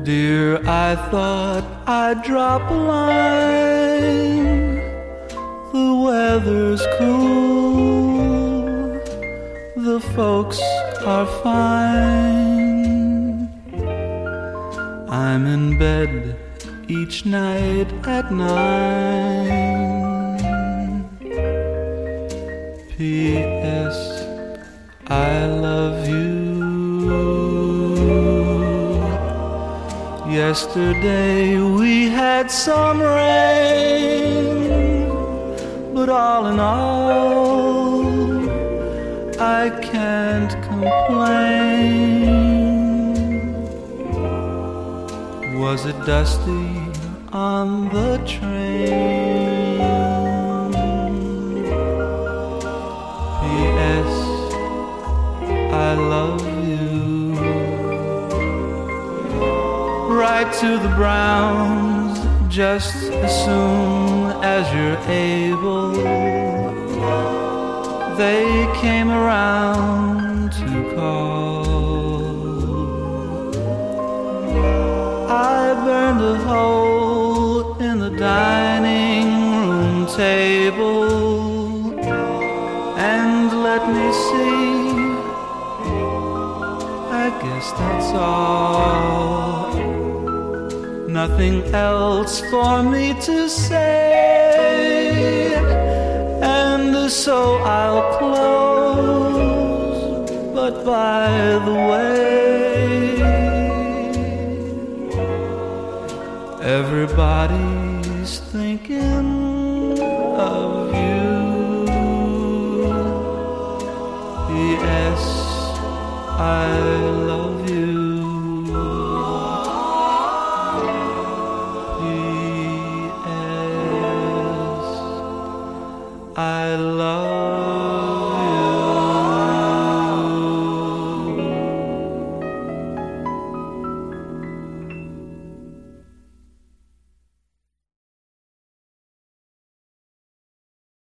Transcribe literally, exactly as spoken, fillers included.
Dear, I thought I'd drop a line. The weather's cool, the folks are fine. I'm in bed each night at nine. P S. I love you. Yesterday we had some rain, but all in all, I can't complain. Was it dusty on the train? P S. I love you. Write to the Browns just as soon as you're able. They came around to call. I burned a hole in the dining room table, and let me see, I guess that's all. Nothing else for me to say, and so I'll close. But by the way, everybody's thinking of